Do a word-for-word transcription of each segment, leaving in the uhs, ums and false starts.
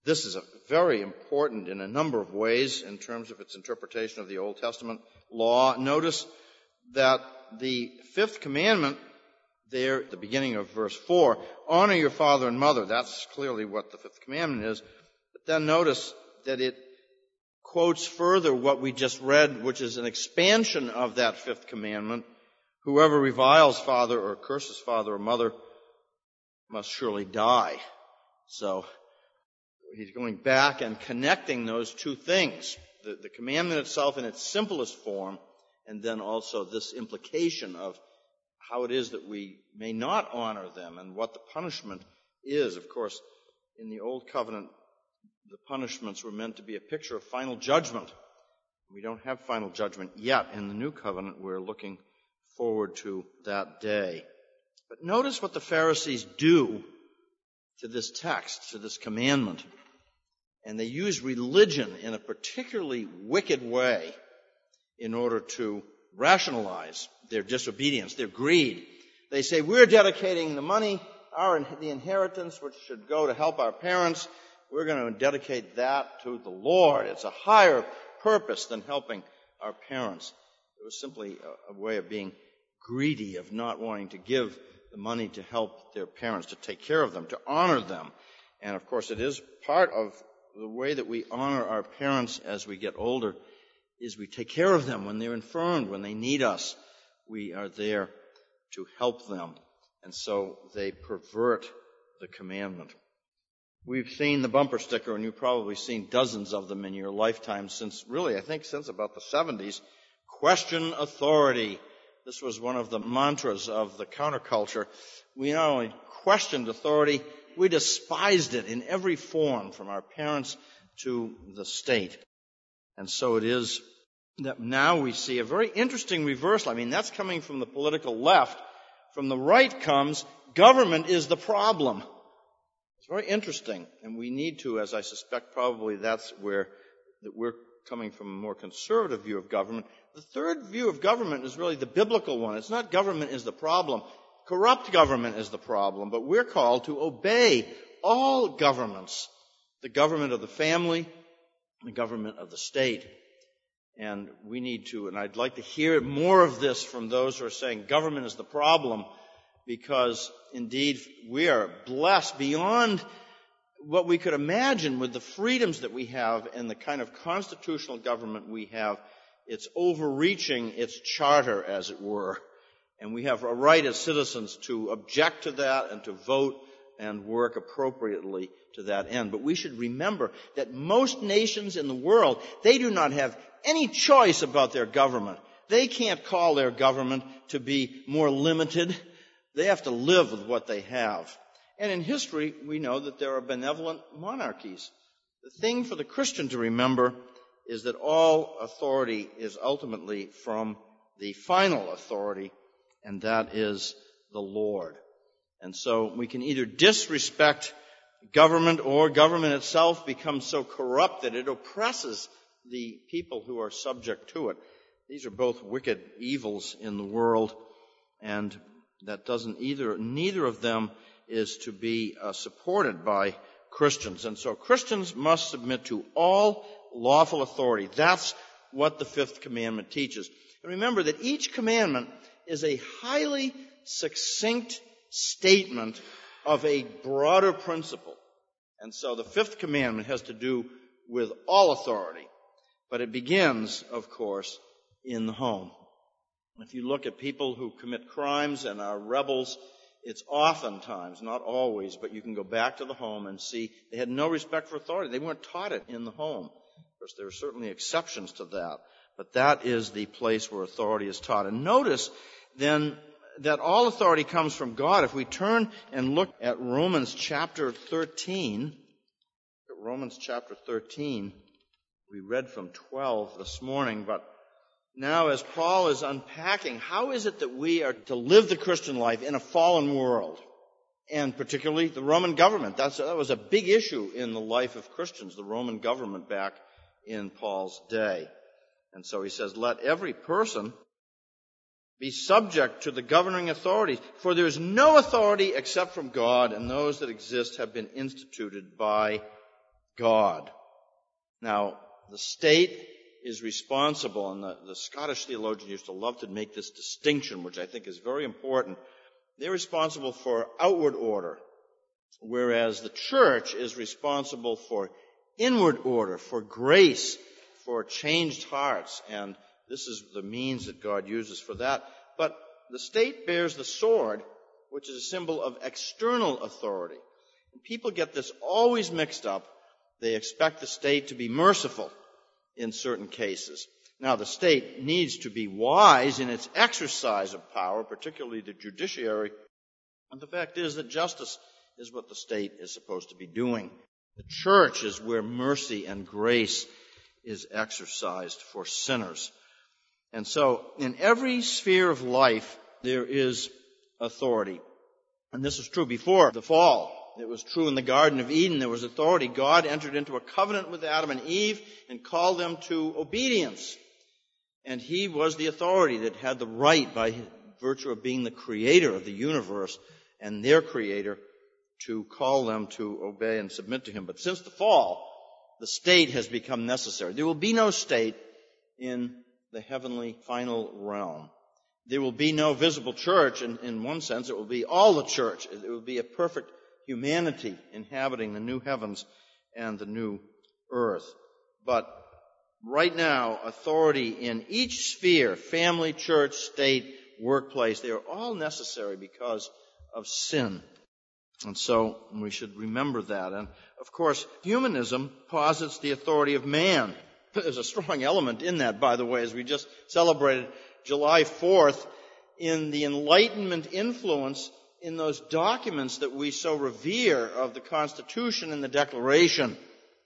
This is a very important in a number of ways in terms of its interpretation of the Old Testament law. Notice that the fifth commandment there at the beginning of verse four, honor your father and mother. That's clearly what the fifth commandment is. But then notice that it quotes further what we just read, which is an expansion of that fifth commandment. Whoever reviles father or curses father or mother must surely die. So he's going back and connecting those two things, the, the commandment itself in its simplest form, and then also this implication of how it is that we may not honor them and what the punishment is. Of course, in the Old Covenant, the punishments were meant to be a picture of final judgment. We don't have final judgment yet. In the New Covenant, we're looking forward to that day. But notice what the Pharisees do to this text, to this commandment. And they use religion in a particularly wicked way in order to rationalize their disobedience, their greed. They say, we're dedicating the money, our the inheritance, which should go to help our parents, we're going to dedicate that to the Lord. It's a higher purpose than helping our parents. It was simply a, a way of being greedy, of not wanting to give the money to help their parents, to take care of them, to honor them. And of course, it is part of the way that we honor our parents as we get older, is we take care of them when they're infirmed, when they need us. We are there to help them. And so they pervert the commandment. We've seen the bumper sticker, and you've probably seen dozens of them in your lifetime since, really, I think since about the seventies. Question authority. This was one of the mantras of the counterculture. We not only questioned authority, we despised it in every form, from our parents to the state. And so it is that now we see a very interesting reversal. I mean, that's coming from the political left. From the right comes, government is the problem. It's very interesting. And we need to, as I suspect probably that's where that we're coming from a more conservative view of government. The third view of government is really the biblical one. It's not government is the problem. Corrupt government is the problem. But we're called to obey all governments. The government of the family, the government of the state. And we need to, and I'd like to hear more of this from those who are saying government is the problem, because indeed we are blessed beyond what we could imagine with the freedoms that we have and the kind of constitutional government we have. It's overreaching its charter, as it were. And we have a right as citizens to object to that and to vote and work appropriately to that end. But we should remember that most nations in the world, they do not have any choice about their government. They can't call their government to be more limited. They have to live with what they have. And in history, we know that there are benevolent monarchies. The thing for the Christian to remember is that all authority is ultimately from the final authority, and that is the Lord. And so we can either disrespect government, or government itself becomes so corrupt that it oppresses the people who are subject to it. These are both wicked evils in the world, and that doesn't either, neither of them is to be uh, supported by Christians. And so Christians must submit to all lawful authority. That's what the fifth commandment teaches. And remember that each commandment is a highly succinct statement of a broader principle. And so the fifth commandment has to do with all authority. But it begins, of course, in the home. If you look at people who commit crimes and are rebels, it's oftentimes, not always, but you can go back to the home and see they had no respect for authority. They weren't taught it in the home. Of course, there are certainly exceptions to that, but that is the place where authority is taught. And notice, then, that all authority comes from God. If we turn and look at Romans chapter thirteen, Romans chapter thirteen, we read from twelve this morning, but now as Paul is unpacking, how is it that we are to live the Christian life in a fallen world? And particularly the Roman government. That's, that was a big issue in the life of Christians, the Roman government back in Paul's day. And so he says, let every person be subject to the governing authorities, for there is no authority except from God, and those that exist have been instituted by God. Now, the state is responsible, and the, the Scottish theologians used to love to make this distinction, which I think is very important. They're responsible for outward order, whereas the church is responsible for inward order, for grace, for changed hearts, and this is the means that God uses for that. But the state bears the sword, which is a symbol of external authority. And people get this always mixed up. They expect the state to be merciful in certain cases. Now, the state needs to be wise in its exercise of power, particularly the judiciary. And the fact is that justice is what the state is supposed to be doing. The church is where mercy and grace is exercised for sinners. And so, in every sphere of life, there is authority. And this was true before the fall. It was true in the Garden of Eden. There was authority. God entered into a covenant with Adam and Eve and called them to obedience. And he was the authority that had the right, by virtue of being the creator of the universe and their creator, to call them to obey and submit to him. But since the fall, the state has become necessary. There will be no state in the heavenly final realm. There will be no visible church. In, in one sense, it will be all the church. It will be a perfect humanity inhabiting the new heavens and the new earth. But right now, authority in each sphere, family, church, state, workplace, they are all necessary because of sin. And so we should remember that. And of course, humanism posits the authority of man. There's a strong element in that, by the way, as we just celebrated July fourth, in the Enlightenment influence in those documents that we so revere of the Constitution and the Declaration.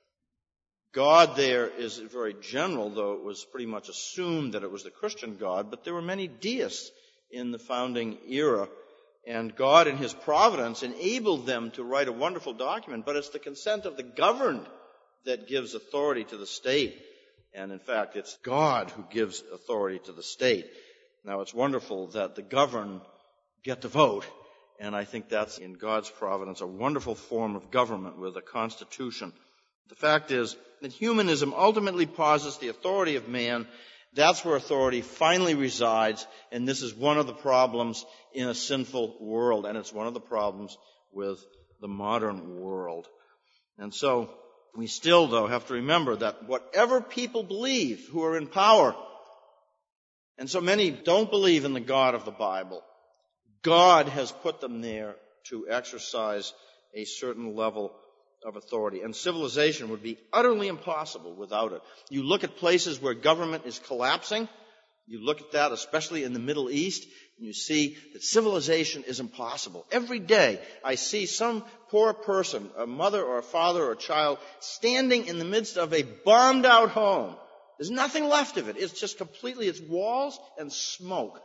God there is very general, though it was pretty much assumed that it was the Christian God, but there were many deists in the founding era, and God in his providence enabled them to write a wonderful document, but it's the consent of the governed that gives authority to the state. And in fact, it's God who gives authority to the state. Now, it's wonderful that the governed get to vote, and I think that's, in God's providence, a wonderful form of government with a constitution. The fact is that humanism ultimately posits the authority of man. That's where authority finally resides, and this is one of the problems in a sinful world, and it's one of the problems with the modern world. And so, we still, though, have to remember that whatever people believe who are in power, and so many don't believe in the God of the Bible, God has put them there to exercise a certain level of authority. And civilization would be utterly impossible without it. You look at places where government is collapsing, you look at that especially in the Middle East, and you see that civilization is impossible. Every day I see some poor person, a mother or a father or a child, standing in the midst of a bombed out home. There's nothing left of it. It's just completely, it's walls and smoke.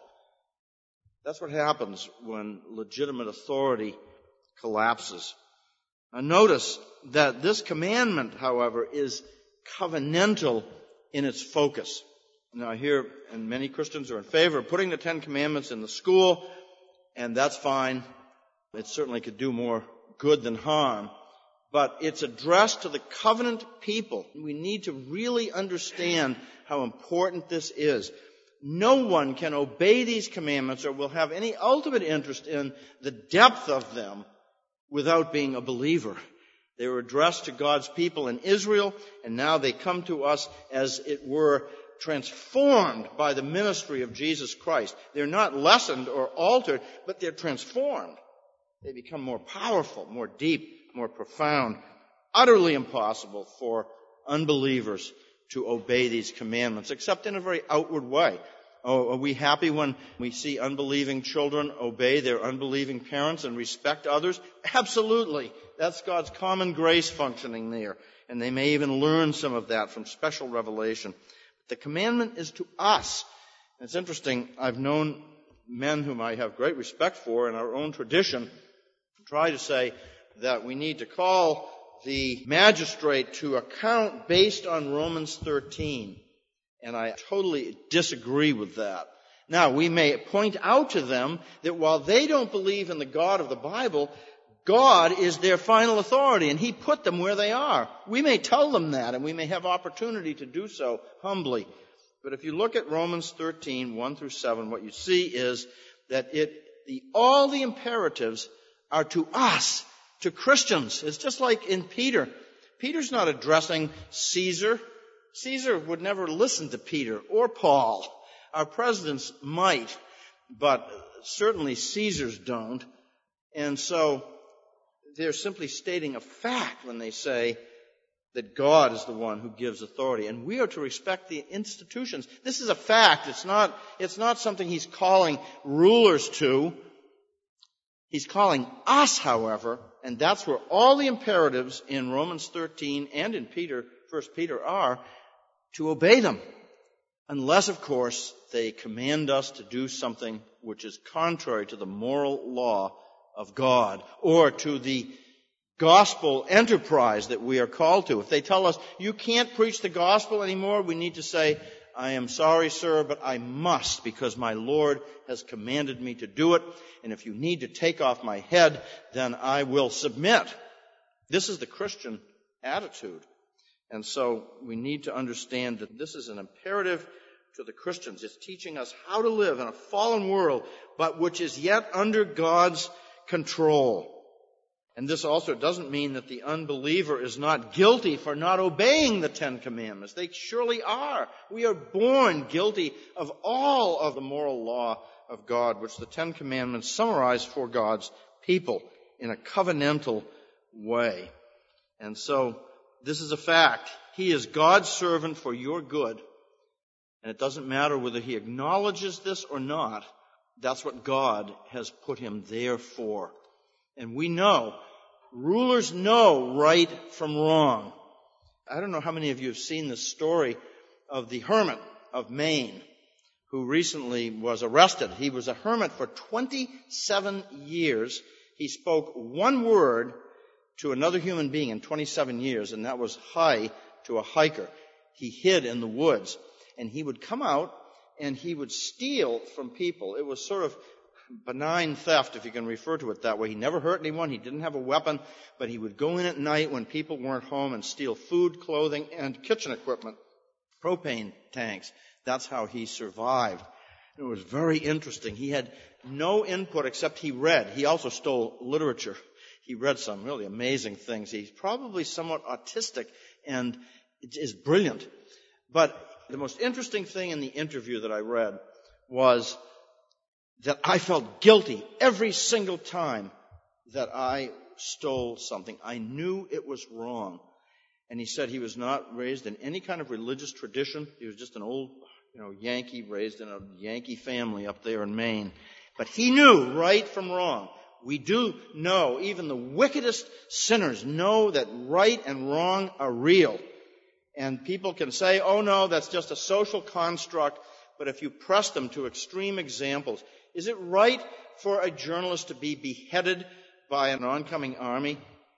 That's what happens when legitimate authority collapses. Now notice that this commandment, however, is covenantal in its focus. Now here, and many Christians are in favor of putting the Ten Commandments in the school, and that's fine. It certainly could do more good than harm. But it's addressed to the covenant people. We need to really understand how important this is. No one can obey these commandments or will have any ultimate interest in the depth of them without being a believer. They were addressed to God's people in Israel, and now they come to us as it were transformed by the ministry of Jesus Christ. They're not lessened or altered, but they're transformed. They become more powerful, more deep, more profound. Utterly impossible for unbelievers to obey these commandments, except in a very outward way. Oh, are we happy when we see unbelieving children obey their unbelieving parents and respect others? Absolutely. That's God's common grace functioning there. And they may even learn some of that from special revelation. The commandment is to us. And it's interesting, I've known men whom I have great respect for in our own tradition try to say that we need to call the magistrate to account based on Romans thirteen. And I totally disagree with that. Now, we may point out to them that while they don't believe in the God of the Bible, God is their final authority, and He put them where they are. We may tell them that, and we may have opportunity to do so humbly. But if you look at Romans thirteen, one through seven, what you see is that it, the, all the imperatives are to us, to Christians. It's just like in Peter. Peter's not addressing Caesar. Caesar would never listen to Peter or Paul. Our presidents might, but certainly Caesars don't. And so they're simply stating a fact when they say that God is the one who gives authority. And we are to respect the institutions. This is a fact. It's not, it's not something he's calling rulers to. He's calling us, however, and that's where all the imperatives in Romans thirteen and in Peter, First Peter are, to obey them. Unless, of course, they command us to do something which is contrary to the moral law of God or to the gospel enterprise that we are called to. If they tell us, you can't preach the gospel anymore, we need to say, I am sorry, sir, but I must because my Lord has commanded me to do it. And if you need to take off my head, then I will submit. This is the Christian attitude. And so we need to understand that this is an imperative to the Christians. It's teaching us how to live in a fallen world, but which is yet under God's control. And this also doesn't mean that the unbeliever is not guilty for not obeying the Ten Commandments. They surely are. We are born guilty of all of the moral law of God, which the Ten Commandments summarize for God's people in a covenantal way. And so this is a fact. He is God's servant for your good. And it doesn't matter whether he acknowledges this or not. That's what God has put him there for. And we know, rulers know right from wrong. I don't know how many of you have seen the story of the hermit of Maine who recently was arrested. He was a hermit for twenty-seven years. He spoke one word to another human being in twenty-seven years, and that was hi to a hiker. He hid in the woods, and he would come out and he would steal from people. It was sort of benign theft, if you can refer to it that way. He never hurt anyone. He didn't have a weapon, but he would go in at night when people weren't home and steal food, clothing, and kitchen equipment, propane tanks. That's how he survived. It was very interesting. He had no input except he read. He also stole literature. He read some really amazing things. He's probably somewhat autistic and is brilliant. But the most interesting thing in the interview that I read was that I felt guilty every single time that I stole something. I knew it was wrong. And he said he was not raised in any kind of religious tradition. He was just an old, you know, Yankee, raised in a Yankee family up there in Maine. But he knew right from wrong. We do know, even the wickedest sinners know that right and wrong are real. And people can say, oh no, that's just a social construct. But if you press them to extreme examples, is it right for a journalist to be beheaded by an oncoming army?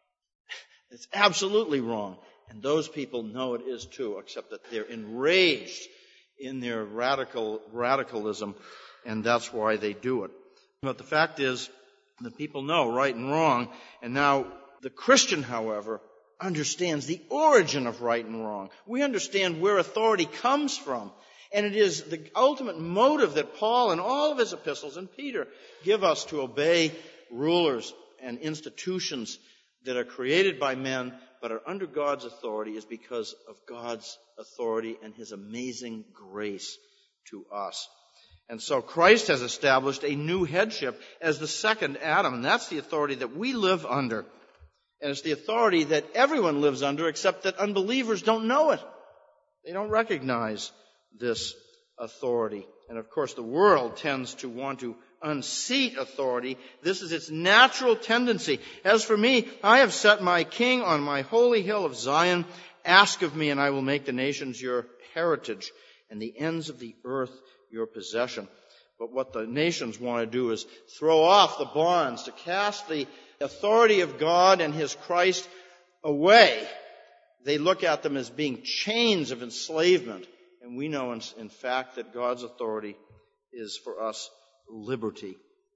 It's absolutely wrong. And those people know it is too, except that they're enraged in their radical radicalism, and that's why they do it. But the fact is that people know right and wrong, and now the Christian, however, understands the origin of right and wrong. We understand where authority comes from. And it is the ultimate motive that Paul and all of his epistles and Peter give us to obey rulers and institutions that are created by men but are under God's authority is because of God's authority and his amazing grace to us. And so Christ has established a new headship as the second Adam, and that's the authority that we live under. And it's the authority that everyone lives under, except that unbelievers don't know it. They don't recognize this authority. And of course, the world tends to want to unseat authority. This is its natural tendency. As for me, I have set my king on my holy hill of Zion. Ask of me, and I will make the nations your heritage and the ends of the earth your possession. But what the nations want to do is throw off the bonds, to cast the authority of God and his Christ away. They look at them as being chains of enslavement. And we know, in, in fact, that God's authority is for us liberty.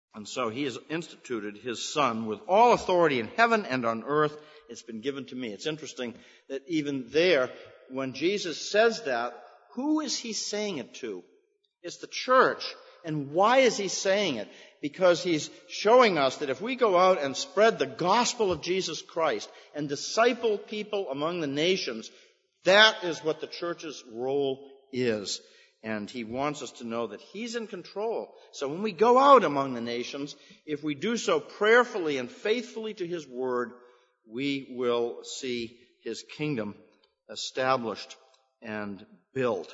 And so he has instituted his Son with all authority in heaven and on earth. It's been given to me. It's interesting that even there, when Jesus says that, who is he saying it to? It's the church. And why is he saying it? Because he's showing us that if we go out and spread the gospel of Jesus Christ and disciple people among the nations, that is what the church's role is. And he wants us to know that he's in control. So when we go out among the nations, if we do so prayerfully and faithfully to his word, we will see his kingdom established and built.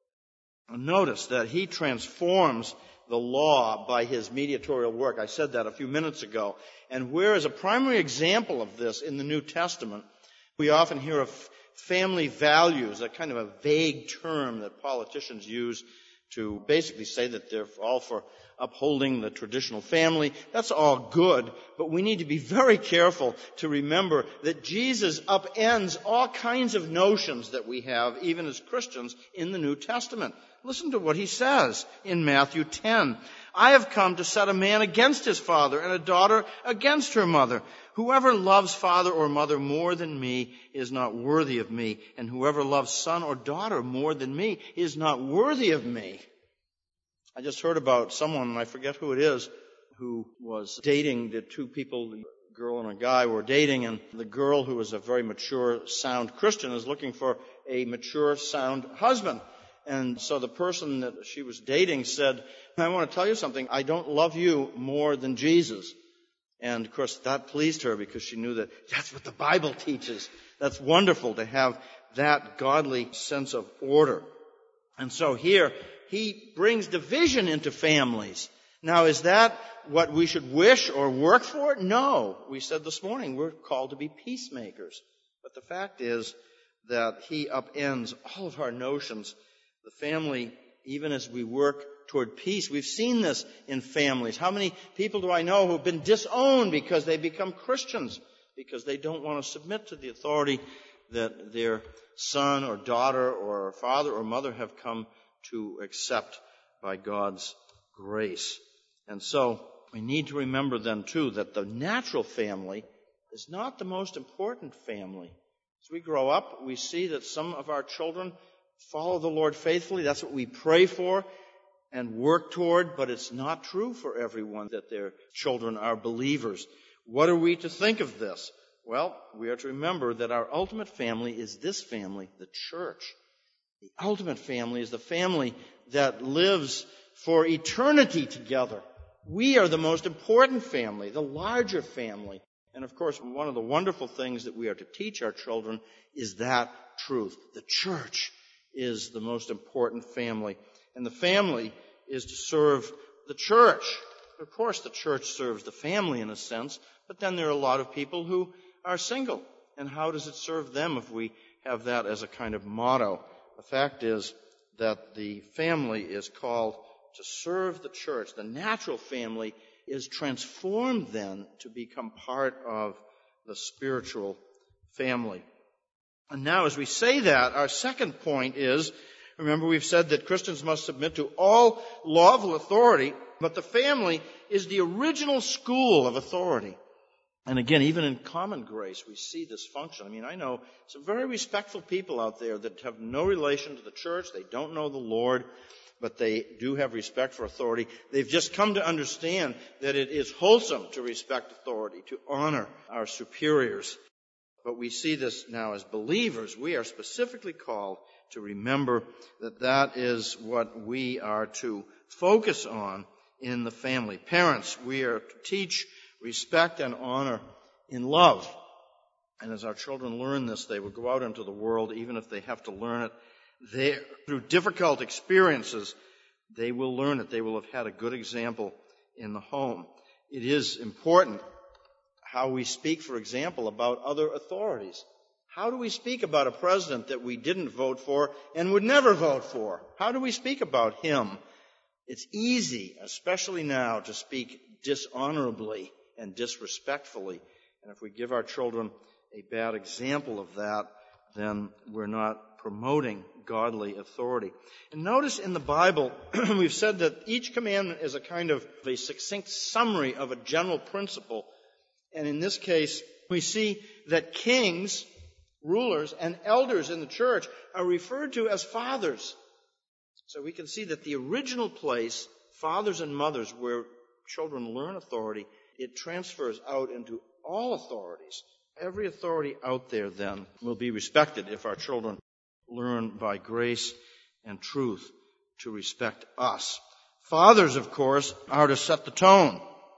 Notice that he transforms the law by his mediatorial work. I said that a few minutes ago. And whereas a primary example of this in the New Testament, we often hear of family values, a kind of a vague term that politicians use to basically say that they're all for upholding the traditional family. That's all good, but we need to be very careful to remember that Jesus upends all kinds of notions that we have, even as Christians, in the New Testament. Listen to what he says in Matthew ten. I have come to set a man against his father and a daughter against her mother. Whoever loves father or mother more than me is not worthy of me, and whoever loves son or daughter more than me is not worthy of me. I just heard about someone, and I forget who it is, who was dating the two people, the girl and a guy were dating, and the girl, who was a very mature, sound Christian, is looking for a mature, sound husband. And so the person that she was dating said, I want to tell you something, I don't love you more than Jesus. And of course that pleased her because she knew that that's what the Bible teaches. That's wonderful to have that godly sense of order. And so here he brings division into families. Now, is that what we should wish or work for? No. We said this morning we're called to be peacemakers. But the fact is that he upends all of our notions. The family, even as we work toward peace, we've seen this in families. How many people do I know who have been disowned because they become Christians, because they don't want to submit to the authority that their son or daughter or father or mother have come to accept by God's grace. And so we need to remember then, too, that the natural family is not the most important family. As we grow up, we see that some of our children follow the Lord faithfully. That's what we pray for and work toward, but it's not true for everyone that their children are believers. What are we to think of this? Well, we are to remember that our ultimate family is this family, the church. The ultimate family is the family that lives for eternity together. We are the most important family, the larger family. And of course, one of the wonderful things that we are to teach our children is that truth. The church is the most important family. And the family is to serve the church. Of course, the church serves the family in a sense, but then there are a lot of people who are single. And how does it serve them if we have that as a kind of motto? The fact is that the family is called to serve the church. The natural family is transformed then to become part of the spiritual family. And now as we say that, our second point is, remember we've said that Christians must submit to all lawful authority, but the family is the original school of authority. And again, even in common grace, we see this function. I mean, I know some very respectful people out there that have no relation to the church. They don't know the Lord, but they do have respect for authority. They've just come to understand that it is wholesome to respect authority, to honor our superiors. But we see this now as believers. We are specifically called to remember that that is what we are to focus on in the family. Parents, we are to teach respect and honor in love. And as our children learn this, they will go out into the world, even if they have to learn it there through difficult experiences. They will learn it. They will have had a good example in the home. It is important how we speak, for example, about other authorities. How do we speak about a president that we didn't vote for and would never vote for? How do we speak about him? It's easy, especially now, to speak dishonorably and disrespectfully. And if we give our children a bad example of that, then we're not promoting godly authority. And notice in the Bible, we've said that each commandment is a kind of a succinct summary of a general principle. And in this case, we see that kings, rulers, and elders in the church are referred to as fathers. So we can see that the original place, fathers and mothers, where children learn authority, it transfers out into all authorities. Every authority out there, then, will be respected if our children learn by grace and truth to respect us. Fathers, of course, are to set the tone.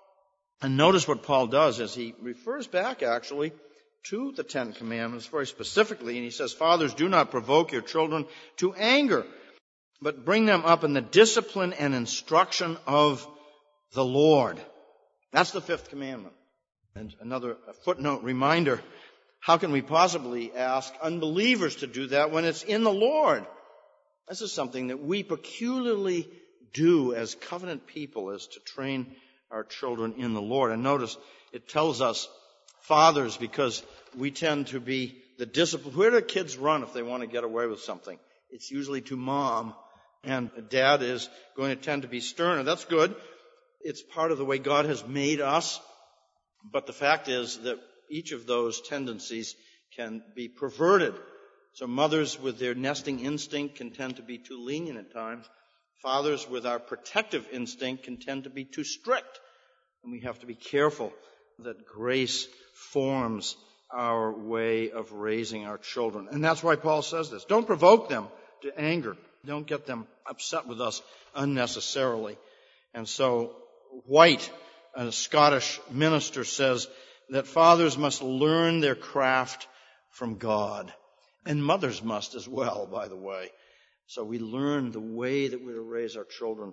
And notice what Paul does as he refers back, actually, to the Ten Commandments very specifically. And he says, fathers, do not provoke your children to anger, but bring them up in the discipline and instruction of the Lord. That's the fifth commandment. And another footnote reminder, how can we possibly ask unbelievers to do that when it's in the Lord? This is something that we peculiarly do as covenant people, is to train our children in the Lord. And notice it tells us, fathers, because we tend to be the discipline. Where do kids run if they want to get away with something? It's usually to mom. And dad is going to tend to be sterner. That's good. It's part of the way God has made us. But the fact is that each of those tendencies can be perverted. So mothers with their nesting instinct can tend to be too lenient at times. Fathers with our protective instinct can tend to be too strict. And we have to be careful that grace forms our way of raising our children. And that's why Paul says this. Don't provoke them to anger. Don't get them upset with us unnecessarily. And so White, a Scottish minister, says that fathers must learn their craft from God. And mothers must as well, by the way. So we learn the way that we're to raise our children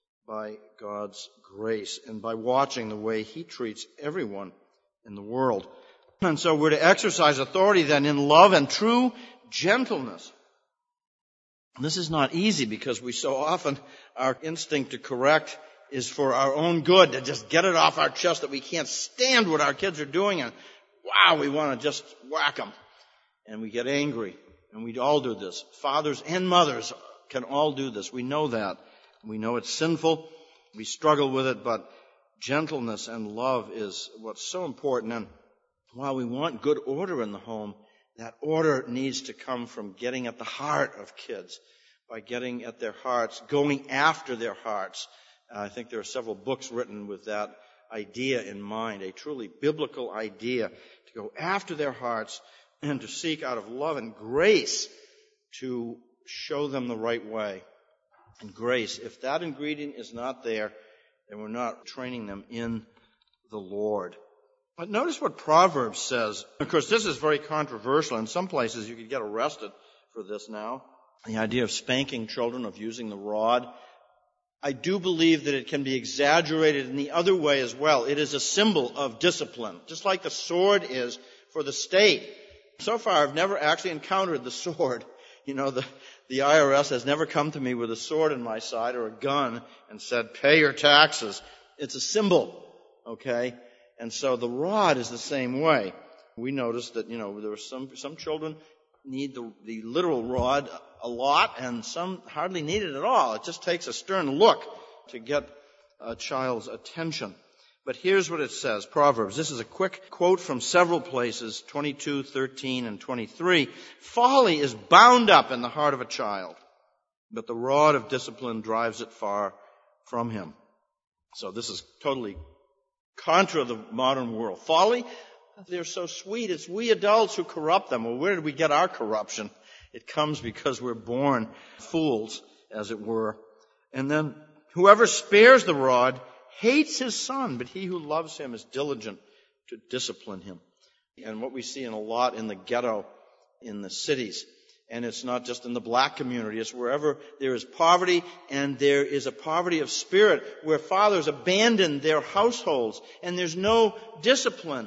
by God's grace and by watching the way He treats everyone in the world. And so we're to exercise authority then in love and true gentleness. This is not easy because we so often, our instinct to correct is for our own good, to just get it off our chest that we can't stand what our kids are doing, and wow, we want to just whack them. And we get angry, and we all do this. Fathers and mothers can all do this. We know that. We know it's sinful. We struggle with it, but gentleness and love is what's so important. And while we want good order in the home, that order needs to come from getting at the heart of kids, by getting at their hearts, going after their hearts. I think there are several books written with that idea in mind, a truly biblical idea to go after their hearts and to seek out of love and grace to show them the right way. And grace, if that ingredient is not there, then we're not training them in the Lord. But notice what Proverbs says. Of course, this is very controversial. In some places, you could get arrested for this now. The idea of spanking children, of using the rod. I do believe that it can be exaggerated in the other way as well. It is a symbol of discipline, just like the sword is for the state. So far, I've never actually encountered the sword. You know, the, the I R S has never come to me with a sword in my side or a gun and said, pay your taxes. It's a symbol, okay? And so the rod is the same way. We noticed that, you know, there were some, some children need the, the literal rod a lot, and some hardly need it at all. It just takes a stern look to get a child's attention. But here's what it says, Proverbs. This is a quick quote from several places, twenty-two, thirteen, and twenty-three. Folly is bound up in the heart of a child, but the rod of discipline drives it far from him. So this is totally contra the modern world. Folly, they're so sweet. It's we adults who corrupt them. Well, where did we get our corruption? It comes because we're born fools, as it were. And then whoever spares the rod hates his son, but he who loves him is diligent to discipline him. And what we see in a lot in the ghetto, in the cities, and it's not just in the black community, it's wherever there is poverty, and there is a poverty of spirit, where fathers abandon their households, and there's no discipline.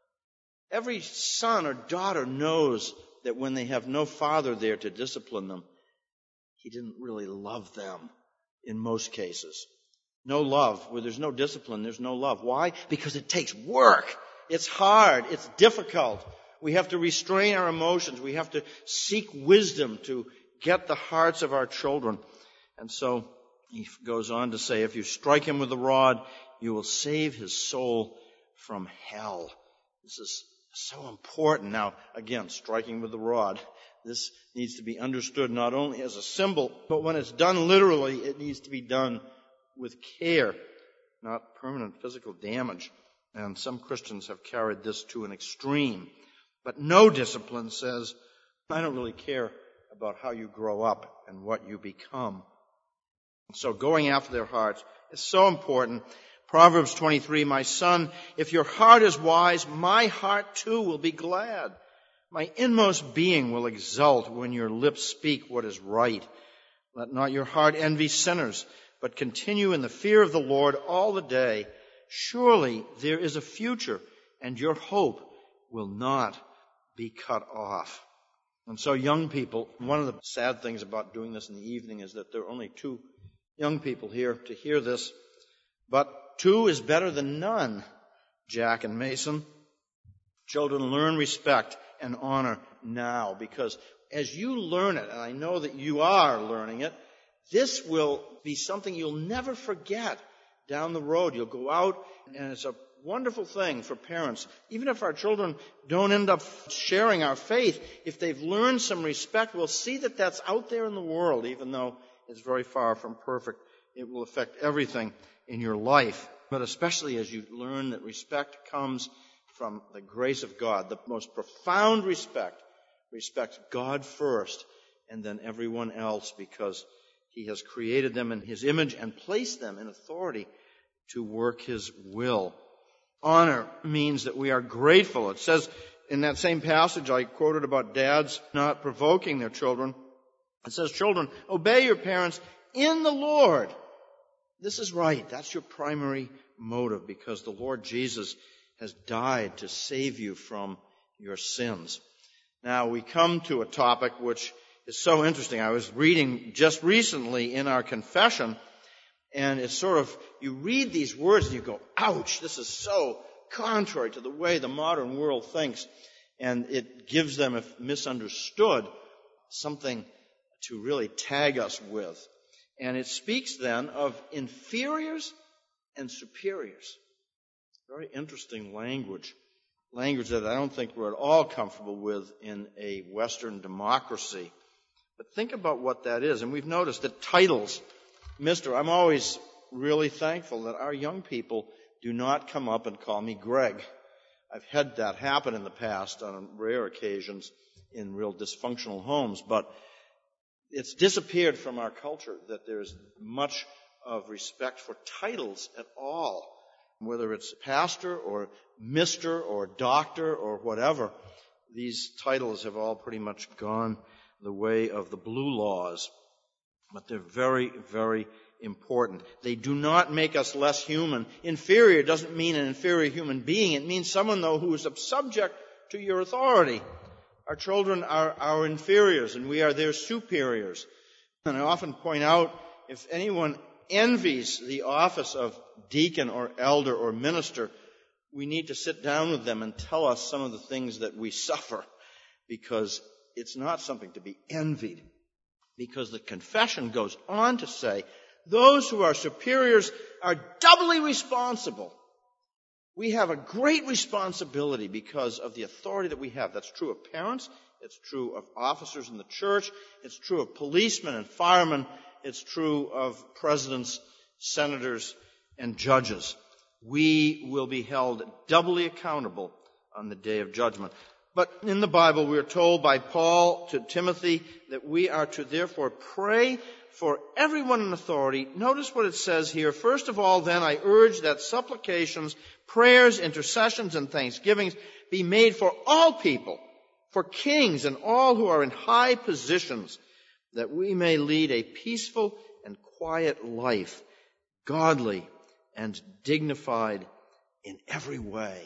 Every son or daughter knows that when they have no father there to discipline them, he didn't really love them in most cases. No love. Where there's no discipline, there's no love. Why? Because it takes work. It's hard. It's difficult. We have to restrain our emotions. We have to seek wisdom to get the hearts of our children. And so he goes on to say, if you strike him with a rod, you will save his soul from hell. This is so important. Now, again, striking with the rod. This needs to be understood not only as a symbol, but when it's done literally, it needs to be done with care, not permanent physical damage. And some Christians have carried this to an extreme. But no discipline says, I don't really care about how you grow up and what you become. So going after their hearts is so important. Proverbs twenty-three, my son, if your heart is wise, my heart too will be glad. My inmost being will exult when your lips speak what is right. Let not your heart envy sinners, but continue in the fear of the Lord all the day. Surely there is a future, and your hope will not be cut off. And so young people, one of the sad things about doing this in the evening is that there are only two young people here to hear this. But two is better than none, Jack and Mason. Children, learn respect and honor now, because as you learn it, and I know that you are learning it, this will be something you'll never forget down the road. You'll go out, and it's a wonderful thing for parents. Even if our children don't end up sharing our faith, if they've learned some respect, we'll see that that's out there in the world, even though it's very far from perfect. It will affect everything in your life, but especially as you learn that respect comes from the grace of God. The most profound respect, respect God first, and then everyone else, because he has created them in his image and placed them in authority to work his will. Honor means that we are grateful. It says in that same passage I quoted about dads not provoking their children, it says, children, obey your parents in the Lord. This is right. That's your primary motive, because the Lord Jesus has died to save you from your sins. Now we come to a topic which is so interesting. I was reading just recently in our confession, and it's sort of, you read these words and you go, ouch, this is so contrary to the way the modern world thinks. And it gives them, if misunderstood, something to really tag us with. And it speaks then of inferiors and superiors. Very interesting language. Language that I don't think we're at all comfortable with in a Western democracy. But think about what that is. And we've noticed that titles, Mister, I'm always really thankful that our young people do not come up and call me Greg. I've had that happen in the past on rare occasions in real dysfunctional homes, but it's disappeared from our culture that there's much of respect for titles at all, whether it's pastor or mister or doctor or whatever. These titles have all pretty much gone the way of the blue laws, but they're very, very important. They do not make us less human. Inferior doesn't mean an inferior human being. It means someone, though, who is subject to your authority. Our children are our inferiors, and we are their superiors. And I often point out, if anyone envies the office of deacon or elder or minister, we need to sit down with them and tell us some of the things that we suffer, because it's not something to be envied. Because the confession goes on to say, those who are superiors are doubly responsible. We have a great responsibility because of the authority that we have. That's true of parents. It's true of officers in the church. It's true of policemen and firemen. It's true of presidents, senators, and judges. We will be held doubly accountable on the day of judgment. But in the Bible, we are told by Paul to Timothy that we are to therefore pray for everyone in authority. Notice what it says here. First of all, then, I urge that supplications, prayers, intercessions, and thanksgivings be made for all people, for kings and all who are in high positions, that we may lead a peaceful and quiet life, godly and dignified in every way.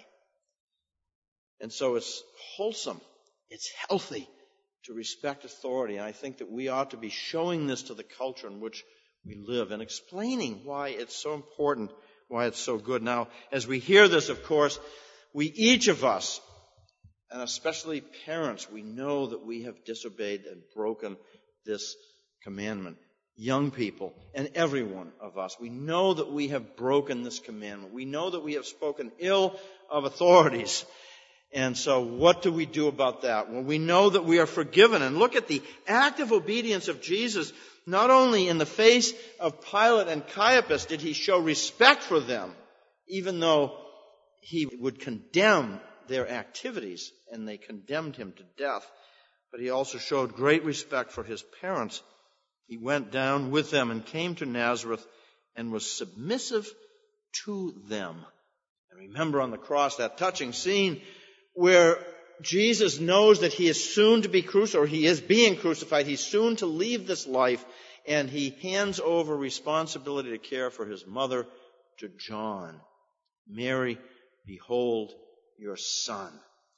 And so it's wholesome, it's healthy to respect authority. And I think that we ought to be showing this to the culture in which we live and explaining why it's so important, why it's so good. Now, as we hear this, of course, we each of us And especially parents, we know that we have disobeyed and broken this commandment. Young people and every one of us, we know that we have broken this commandment. We know that we have spoken ill of authorities. And so what do we do about that? Well, we know that we are forgiven. And look at the active obedience of Jesus. Not only in the face of Pilate and Caiaphas did he show respect for them, even though he would condemn their activities, and they condemned him to death, but he also showed great respect for his parents. He went down with them and came to Nazareth and was submissive to them. And remember on the cross that touching scene where Jesus knows that he is soon to be crucified, or he is being crucified. He's soon to leave this life, and he hands over responsibility to care for his mother to John. Mary, behold your son.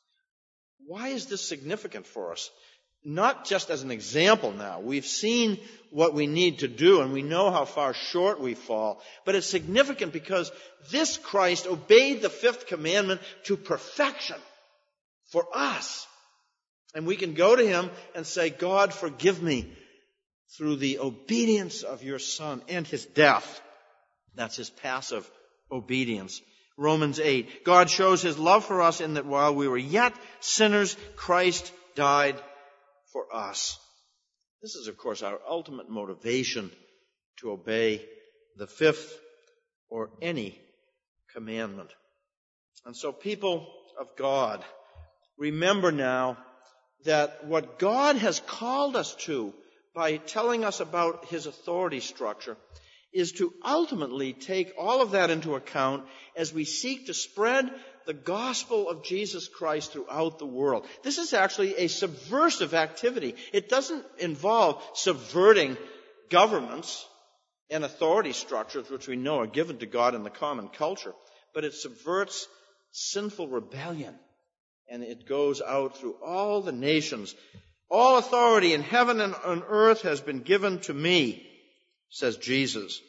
Why is this significant for us? Not just as an example now. We've seen what we need to do, and we know how far short we fall. But it's significant because this Christ obeyed the fifth commandment to perfection for us. And we can go to him and say, God, forgive me through the obedience of your Son and his death. That's his passive obedience. Romans eight. God shows his love for us in that while we were yet sinners, Christ died for us. This is, of course, our ultimate motivation to obey the fifth or any commandment. And so, people of God, remember now that what God has called us to by telling us about his authority structure is to ultimately take all of that into account as we seek to spread the gospel of Jesus Christ throughout the world. This is actually a subversive activity. It doesn't involve subverting governments and authority structures, which we know are given to God in the common culture, but it subverts sinful rebellion, and it goes out through all the nations. All authority in heaven and on earth has been given to me, says Jesus.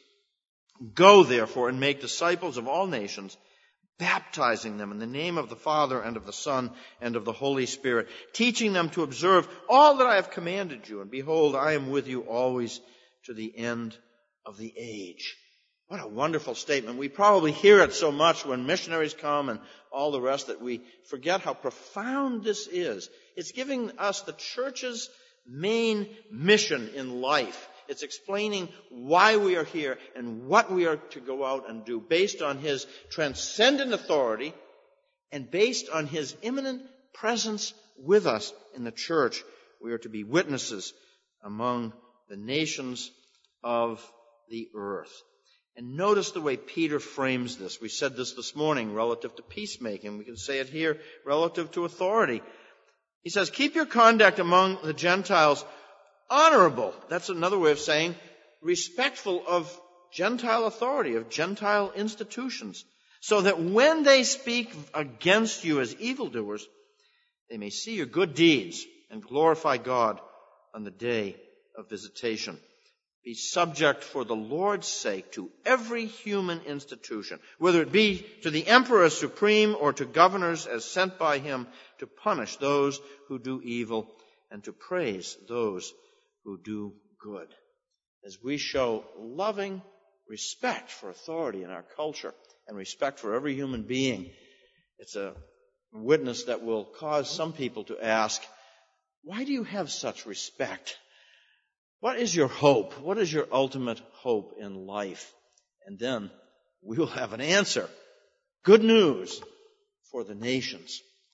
Go, therefore, and make disciples of all nations, baptizing them in the name of the Father and of the Son and of the Holy Spirit, teaching them to observe all that I have commanded you. And behold, I am with you always to the end of the age. What a wonderful statement. We probably hear it so much when missionaries come and all the rest that we forget how profound this is. It's giving us the church's main mission in life. It's explaining why we are here and what we are to go out and do based on his transcendent authority and based on his imminent presence with us in the church. We are to be witnesses among the nations of the earth. And notice the way Peter frames this. We said this this morning relative to peacemaking. We can say it here relative to authority. He says, keep your conduct among the Gentiles honorable. That's another way of saying respectful of Gentile authority, of Gentile institutions, so that when they speak against you as evildoers, they may see your good deeds and glorify God on the day of visitation. Be subject for the Lord's sake to every human institution, whether it be to the emperor as supreme or to governors as sent by him to punish those who do evil and to praise those who do good. As we show loving respect for authority in our culture and respect for every human being, it's a witness that will cause some people to ask, why do you have such respect? What is your hope? What is your ultimate hope in life? And then we will have an answer. Good news for the nations.